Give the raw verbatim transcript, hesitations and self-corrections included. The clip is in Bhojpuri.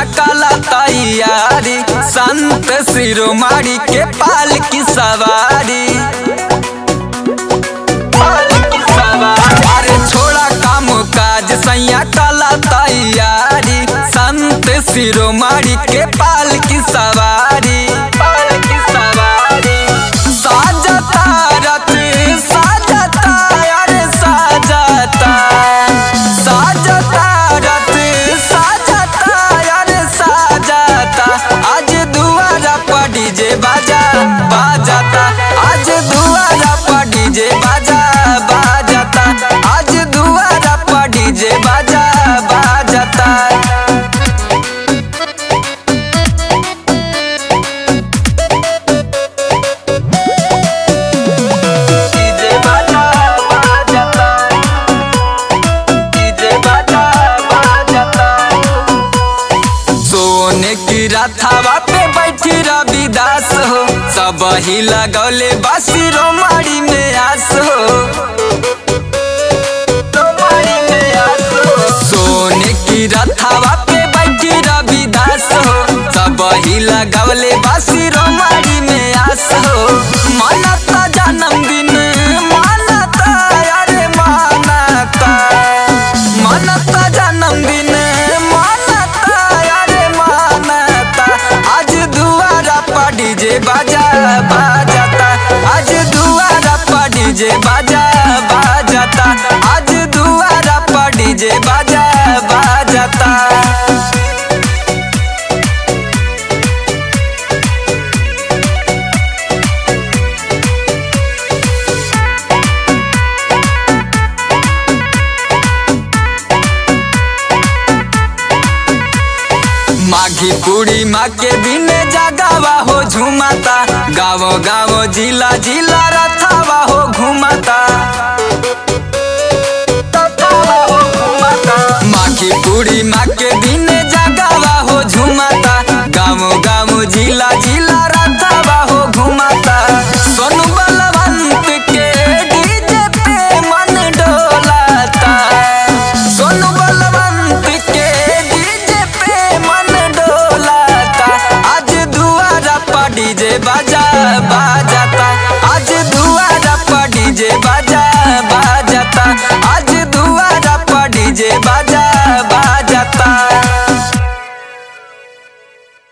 काला तैयारी संत शिरोमणि के पाल की सवारी। अरे छोड़ा काम काज सैया काला तैयारी संत शिरोमणि के पाल की सवारी। साजता रथ साजता अरे साजता साजता रथ साजता अरे साजता आज दुआरा पर डीजे बाजा बाजाता। आज दुआरा पर डीजे बाजा बाजाता। आज दुआरा पर डीजे बाजा बाजाता। सोने की रथवा पे बैठी रविदास हो सब ही लगौले बा शिरोमणि में आस हो। सोने की रथवा पे बैठी रविदास हो सब ही लगौले बा शिरोमणि में आस हो। मानता जन्मदिन मानता अरे मानता मानता जन्मदिन डीजे बाजा बाजाता। आज दुआरा पर डीजे बाजा बाजाता। आज दुआरा पर डीजे बाजा बाजाता। माघी पूरी माँ के दिन जगावा हो झुमाता। गाँव गाँव जिला जिला रथावा हो घुमाता। माघी पूरी माँ के दिन जगावा हो झुमाता। गाँव गाँव जिला जिला रथावा हो घुमाता। सोनू बलवंत के डीजे पे मन डोलाता। सोनू बलवंत के डीजे पे मन डोलाता। आज दुआरा पर डीजे बाजा बाजाता।